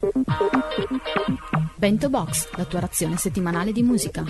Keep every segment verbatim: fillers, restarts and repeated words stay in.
Bento Box, la tua razione settimanale di musica.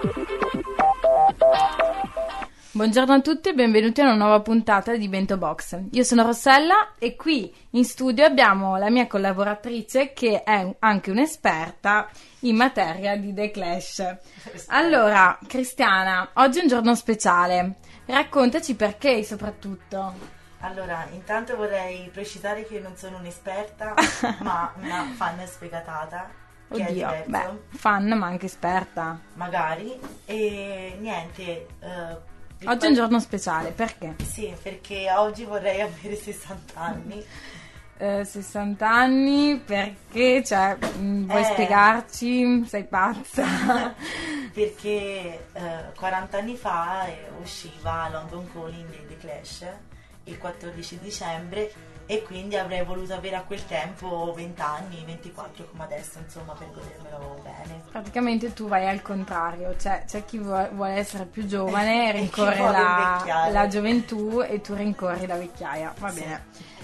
Buongiorno a tutti e benvenuti a una nuova puntata di Bento Box. Io sono Rossella e qui in studio abbiamo la mia collaboratrice che è anche un'esperta in materia di The Clash. Allora, Cristiana, oggi è un giorno speciale. Raccontaci perché soprattutto. Allora, intanto vorrei precisare che io non sono un'esperta, ma una fan sfegatata. Che Oddio, è diverso. beh, fan ma anche esperta. Magari. E niente. Uh, Oggi è un giorno speciale, perché? Sì, perché oggi vorrei avere sessanta anni. Eh, sessanta anni, perché? Cioè, mh, vuoi Eh. spiegarci? Sei pazza? Perché uh, quaranta anni fa eh, usciva London Calling di The Clash il quattordici dicembre e quindi avrei voluto avere a quel tempo venti anni, ventiquattro come adesso, insomma, per godermelo bene. Praticamente tu vai al contrario, cioè c'è chi vuole, vuole essere più giovane e rincorre vuole la, invecchiare. la gioventù e tu rincorri la vecchiaia, va bene.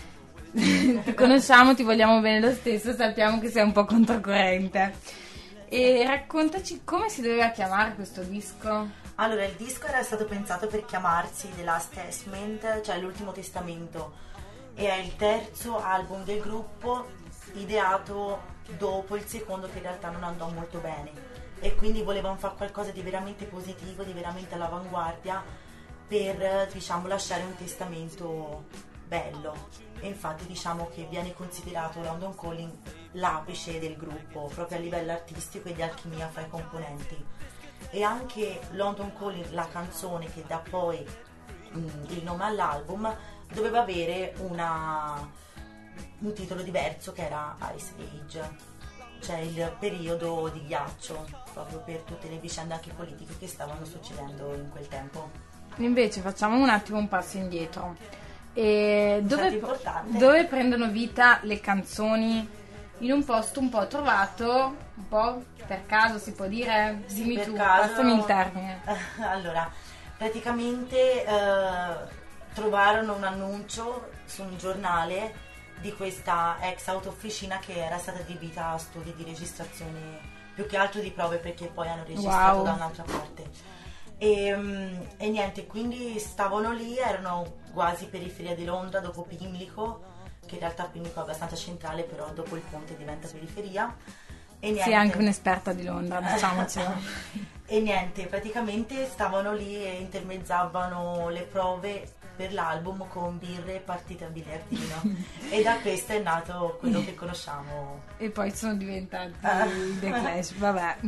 Ti conosciamo, ti vogliamo bene lo stesso, sappiamo che sei un po' controcorrente. E raccontaci come si doveva chiamare questo disco? Allora, il disco era stato pensato per chiamarsi The Last Testament, cioè l'ultimo testamento, e è il terzo album del gruppo, ideato dopo il secondo che in realtà non andò molto bene, e quindi volevano fare qualcosa di veramente positivo, di veramente all'avanguardia, per, diciamo, lasciare un testamento bello. E infatti diciamo che viene considerato London Calling l'apice del gruppo, proprio a livello artistico e di alchimia fra i componenti. E anche London Calling, la canzone che dà poi mh, il nome all'album, doveva avere una, un titolo diverso che era Ice Age, cioè il periodo di ghiaccio, proprio per tutte le vicende anche politiche che stavano succedendo in quel tempo. Invece facciamo un attimo un passo indietro. E dove, importante. dove prendono vita le canzoni? In un posto un po' trovato, un po' per caso si può dire? Dimmi per tu, caso- passami il termine. Allora, praticamente eh, trovarono un annuncio su un giornale di questa ex autofficina che era stata adibita a studi di registrazione, più che altro di prove, perché poi hanno registrato Wow. da un'altra parte. E, mm, e niente, quindi stavano lì, erano quasi periferia di Londra, dopo Pimlico, che in realtà Pimlico è abbastanza centrale, però dopo il ponte diventa periferia. E niente. Sì, anche un'esperta di Londra, diciamocelo. E niente, praticamente stavano lì e intermezzavano le prove per l'album con birre e partite a biliardino. E da questo è nato quello che conosciamo. E poi sono diventati The Clash, vabbè.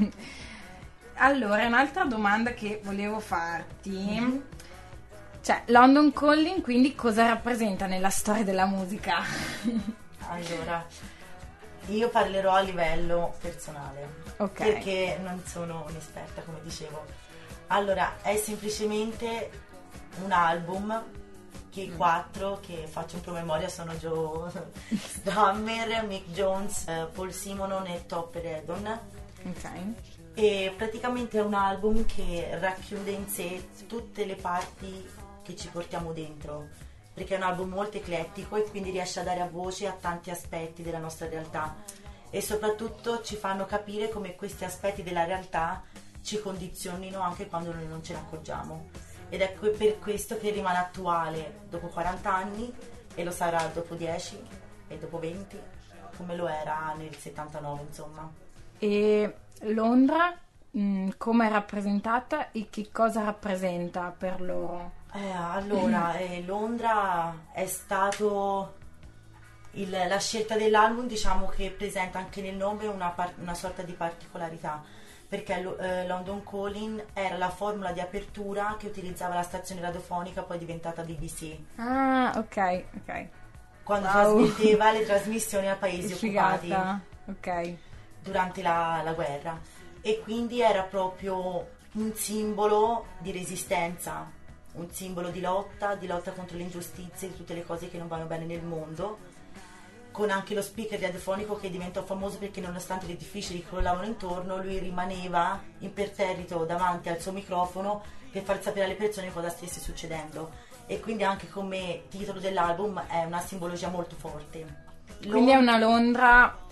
Allora, un'altra domanda che volevo farti, Mm-hmm. cioè London Calling quindi cosa rappresenta nella storia della musica? Allora, io parlerò a livello personale, Ok. perché non sono un'esperta, come dicevo. Allora, è semplicemente un album che i quattro, che faccio un promemoria, sono Joe Strummer, Mick Jones, eh, Paul Simonon e Topper Edon. Ok. E praticamente è un album che racchiude in sé tutte le parti che ci portiamo dentro, perché è un album molto eclettico e quindi riesce a dare voce a tanti aspetti della nostra realtà, e soprattutto ci fanno capire come questi aspetti della realtà ci condizionino anche quando noi non ce ne accorgiamo, ed è que- per questo che rimane attuale dopo quaranta anni, e lo sarà dopo dieci e dopo venti, come lo era nel settantanove, insomma. E Londra mh, come è rappresentata e che cosa rappresenta per loro? Eh, allora, eh, Londra è stato il- la scelta dell'album, diciamo che presenta anche nel nome una, par- una sorta di particolarità, perché lo- eh, London Calling era la formula di apertura che utilizzava la stazione radiofonica, poi diventata B B C, Ah, ok, ok. quando Wow. trasmetteva le trasmissioni a paesi Che occupati figata. Ok. durante la, la guerra, e quindi era proprio un simbolo di resistenza, un simbolo di lotta, di lotta contro le ingiustizie, di tutte le cose che non vanno bene nel mondo, con anche lo speaker radiofonico che diventò famoso perché nonostante gli edifici gli crollavano intorno, lui rimaneva imperterrito davanti al suo microfono per far sapere alle persone cosa stesse succedendo, e quindi anche come titolo dell'album è una simbologia molto forte. Quindi è una Londra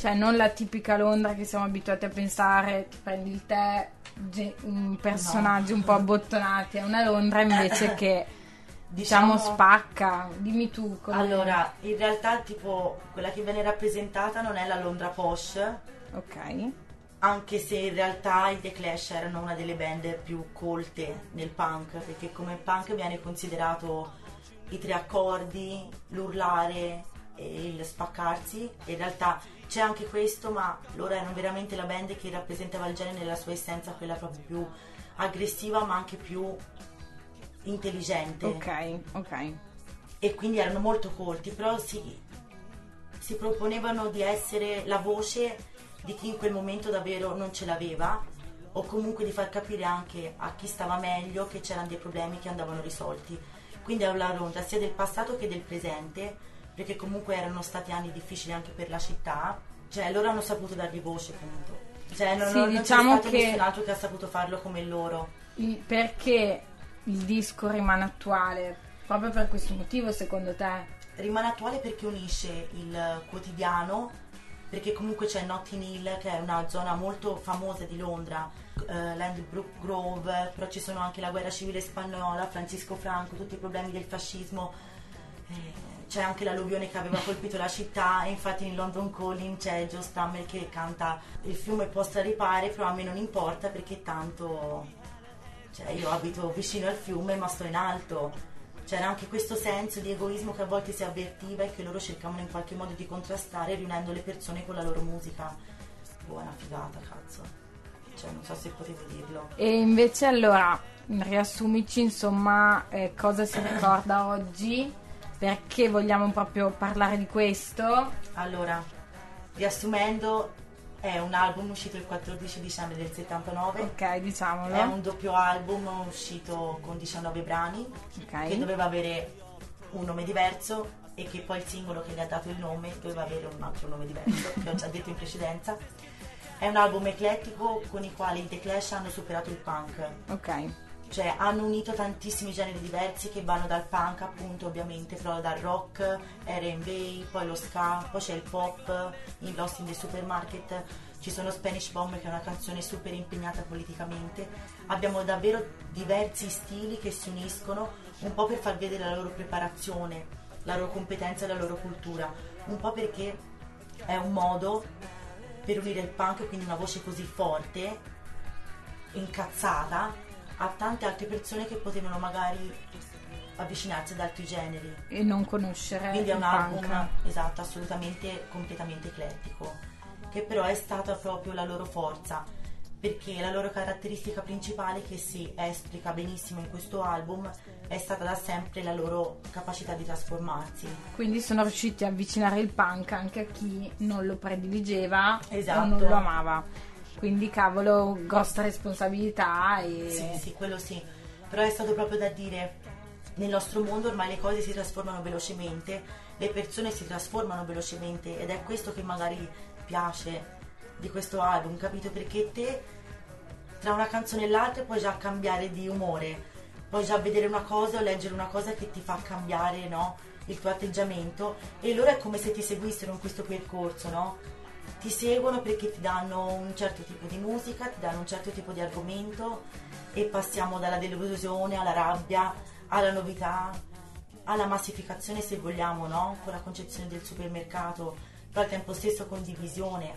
Cioè non la tipica Londra che siamo abituati a pensare, ti prendi il tè, ge- un personaggi no. un po' abbottonati, è una Londra invece che diciamo, diciamo spacca. Dimmi tu come... Allora, in realtà tipo quella che viene rappresentata non è la Londra posh, ok, anche se in realtà i The Clash erano una delle band più colte nel punk, perché come punk viene considerato i tre accordi, l'urlare e il spaccarsi. In realtà c'è anche questo, ma loro erano veramente la band che rappresentava il genere nella sua essenza, quella proprio più aggressiva ma anche più intelligente. Ok, ok. E quindi erano molto colti, però si, si proponevano di essere la voce di chi in quel momento davvero non ce l'aveva, o comunque di far capire anche a chi stava meglio che c'erano dei problemi che andavano risolti. Quindi è una Londra sia del passato che del presente, perché comunque erano stati anni difficili anche per la città, cioè loro hanno saputo dargli voce, appunto. Cioè non, sì, non diciamo c'è stato che nessun altro che ha saputo farlo come loro. Perché il disco rimane attuale? Proprio per questo motivo, secondo te? Rimane attuale perché unisce il quotidiano, perché comunque c'è Notting Hill, che è una zona molto famosa di Londra, uh, Ladbroke Grove, però ci sono anche la guerra civile spagnola, Francisco Franco, tutti i problemi del fascismo, eh, c'è anche l'alluvione che aveva colpito la città, e infatti in London Calling c'è Joe Stammer che canta "il fiume può straripare, però a me non importa perché tanto, cioè, io abito vicino al fiume ma sto in alto". C'era anche questo senso di egoismo che a volte si avvertiva e che loro cercavano in qualche modo di contrastare, riunendo le persone con la loro musica. Buona figata, cazzo. Cioè, non so se potevo dirlo. E invece, allora, riassumici, insomma, eh, cosa si ricorda oggi, perché vogliamo proprio parlare di questo. Allora, riassumendo, è un album uscito il quattordici dicembre del settantanove. Ok, diciamolo. È un doppio album uscito con diciannove brani, okay, che doveva avere un nome diverso e che poi il singolo che gli ha dato il nome doveva avere un altro nome diverso, che ho già detto in precedenza. È un album eclettico con i quali i The Clash hanno superato il punk. Ok. Cioè hanno unito tantissimi generi diversi che vanno dal punk, appunto, ovviamente, però dal rock, R and B, poi lo ska, poi c'è il pop, in Lost in the Supermarket, ci sono Spanish Bomb, che è una canzone super impegnata politicamente. Abbiamo davvero diversi stili che si uniscono, un po' per far vedere la loro preparazione, la loro competenza e la loro cultura, un po' perché è un modo per unire il punk, quindi una voce così forte, incazzata, a tante altre persone che potevano magari avvicinarsi ad altri generi e non conoscere. Quindi è un album, punk. Esatto, assolutamente completamente eclettico, che però è stata proprio la loro forza, perché la loro caratteristica principale, che si esplica benissimo in questo album, è stata da sempre la loro capacità di trasformarsi. Quindi sono riusciti a avvicinare il punk anche a chi non lo prediligeva, esatto, o non lo amava. Quindi cavolo, grossa responsabilità. E... Sì, sì, quello sì. Però è stato proprio da dire, nel nostro mondo ormai le cose si trasformano velocemente, le persone si trasformano velocemente, ed è questo che magari piace di questo album, capito? Perché te tra una canzone e l'altra puoi già cambiare di umore, puoi già vedere una cosa o leggere una cosa che ti fa cambiare, no? Il tuo atteggiamento, e loro è come se ti seguissero in questo percorso, no? Ti seguono perché ti danno un certo tipo di musica, ti danno un certo tipo di argomento, e passiamo dalla delusione alla rabbia, alla novità, alla massificazione, se vogliamo, no? Con la concezione del supermercato, però al tempo stesso condivisione.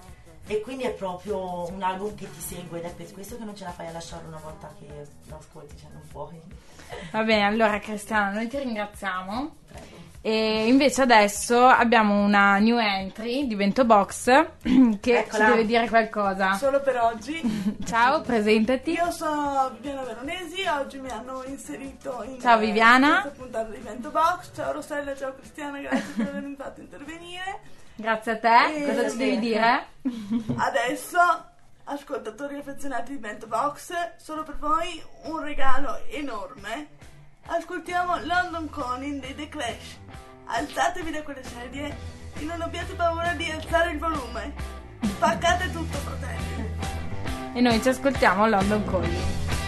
E quindi è proprio un album che ti segue, ed è per questo che non ce la fai a lasciarlo una volta che lo ascolti, cioè non puoi. Va bene, allora Cristiana, noi ti ringraziamo. Prego. E invece adesso abbiamo una new entry di Bento Box che Eccola. ci deve dire qualcosa. Solo per oggi. Ciao, presentati. Io sono Viviana Veronesi, oggi mi hanno inserito in Ciao, Viviana. questa puntata di Bento Box. Ciao Rossella, ciao Cristiana, grazie per avermi fatto intervenire. Grazie a te. E- Cosa ci devi dire? Adesso, ascoltatori affezionati di Bento Box, solo per voi un regalo enorme. Ascoltiamo London Calling dei The Clash. Alzatevi da quelle sedie e non abbiate paura di alzare il volume. Spaccate tutto, fratelli. E noi ci ascoltiamo London Calling.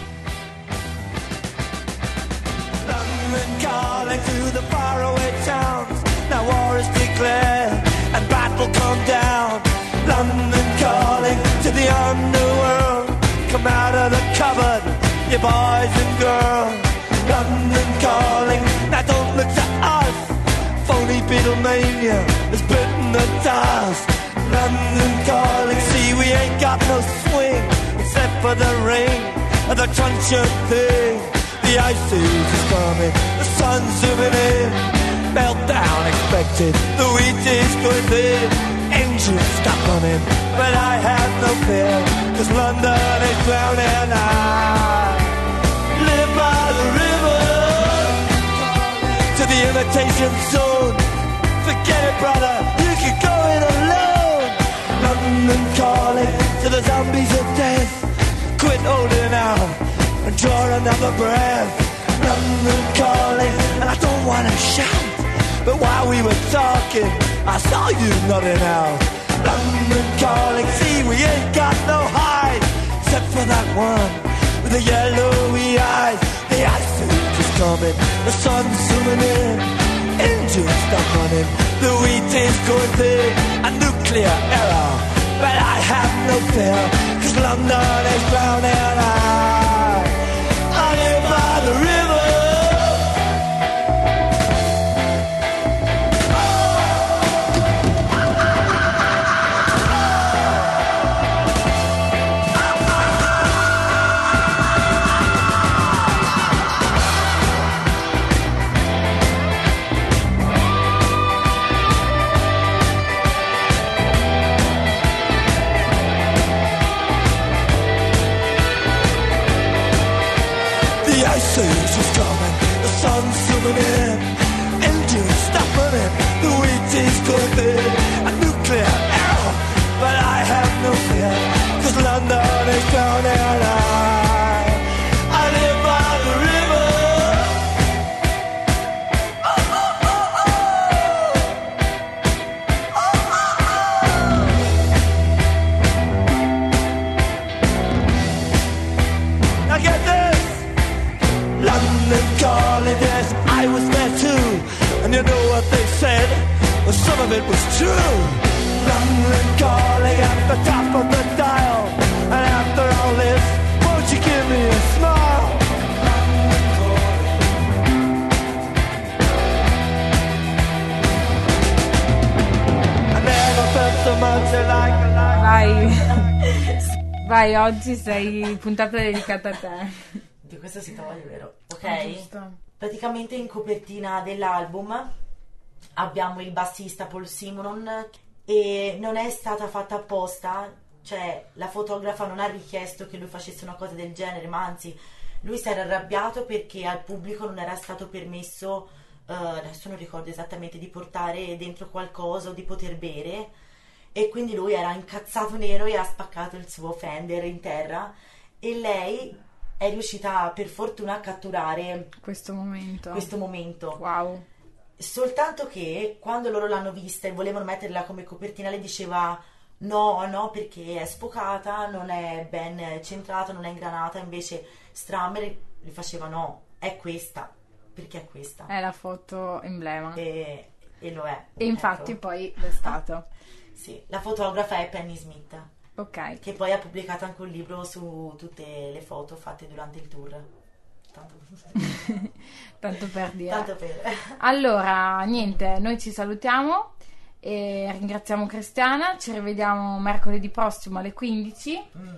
London calling to the faraway towns. Now war is declared and battle come down. London calling to the underworld. Come out of the cupboard, you boys and girls. London calling, now don't look to us. Phony Beatlemania has bitten the dust. London calling, see we ain't got no swing except for the rain and the truncheon thing. The ice age is coming, the sun's zooming in. Meltdown expected, the wheat is going thin. Engines stop running, but I have no fear, cause London is drowning. I live by the river, to the imitation zone. Forget it, brother, you can go it alone. London calling to the zombies of death. Quit holding out and draw another breath. London calling, and I don't wanna shout, but while we were talking, I saw you nodding out. London calling, see we ain't got no hide, except for that one with the yellowy eyes. The ice age is coming, the sun's zooming in. Engines stop running, the wheat is going thin. A nuclear error, but I have no fear, cause London is drowning. I, I live by the river. The ice is coming, the sun's zooming in. Engines stop running, the wheat is going thin. A nuclear error, but I have no fear, cause London is drowning. I, I live by the river. Oh, oh, oh, oh. Oh, oh, oh. Now get this. London calling, yes, I was there too. And you know what they said? Well, some of it was true. London calling at the top of the dial. And after all this, won't you give me a smile? London calling. I never felt so much like a life. Vai, vai, oggi sei puntata dedicata a te. Di questo si toglie, vero? Ok? Ah, giusto. Praticamente in copertina dell'album abbiamo il bassista Paul Simonon, e non è stata fatta apposta, cioè la fotografa non ha richiesto che lui facesse una cosa del genere, ma anzi lui si era arrabbiato perché al pubblico non era stato permesso, uh, adesso non ricordo esattamente, di portare dentro qualcosa o di poter bere, e quindi lui era incazzato nero e ha spaccato il suo Fender in terra, e lei è riuscita per fortuna a catturare questo momento. questo momento. Wow. Soltanto che quando loro l'hanno vista e volevano metterla come copertina, lei diceva no, no, perché è sfocata, non è ben centrata, non è ingranata. Invece Strammer gli faceva no, è questa, perché è questa. È la foto emblema. E, e lo è. E infatti ecco. Poi l'è stato. Sì, la fotografa è Penny Smith. Ok. Che poi ha pubblicato anche un libro su tutte le foto fatte durante il tour. Tanto, Tanto per dire. Tanto per. Allora, niente, noi ci salutiamo e ringraziamo Cristiana. Ci rivediamo mercoledì prossimo alle quindici. Mm.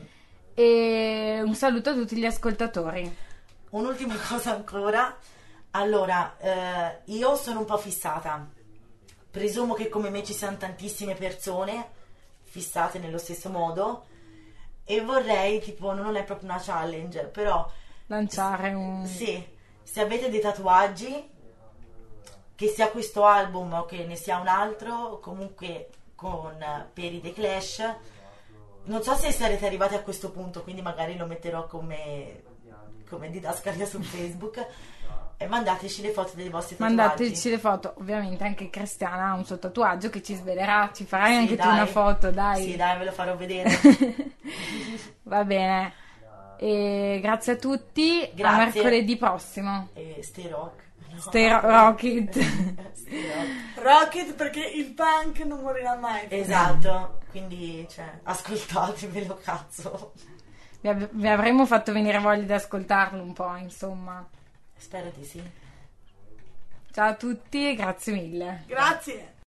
E un saluto a tutti gli ascoltatori. Un'ultima cosa ancora. Allora, eh, io sono un po' fissata. Presumo che come me ci siano tantissime persone fissate nello stesso modo, e vorrei, tipo, non è proprio una challenge, però lanciare un... Sì, se avete dei tatuaggi, che sia questo album o che ne sia un altro, comunque con per i The Clash, non so se sarete arrivati a questo punto, quindi magari lo metterò come, come didascalia su Facebook. E mandateci le foto dei vostri tatuaggi. Mandateci le foto, ovviamente anche Cristiana ha un suo tatuaggio che ci svelerà, ci farai sì, anche dai. tu una foto, dai. Sì, dai, ve lo farò vedere. Va bene. E grazie a tutti, grazie. A mercoledì prossimo. E stay rock. No. Stay ro- rocket. Stay rock. Rocket, perché il punk non morirà mai. Esatto. quindi cioè, ascoltatevelo, cazzo. Vi, av- vi avremmo fatto venire voglia di ascoltarlo un po', insomma. Spero di sì. Ciao a tutti e grazie mille. Grazie.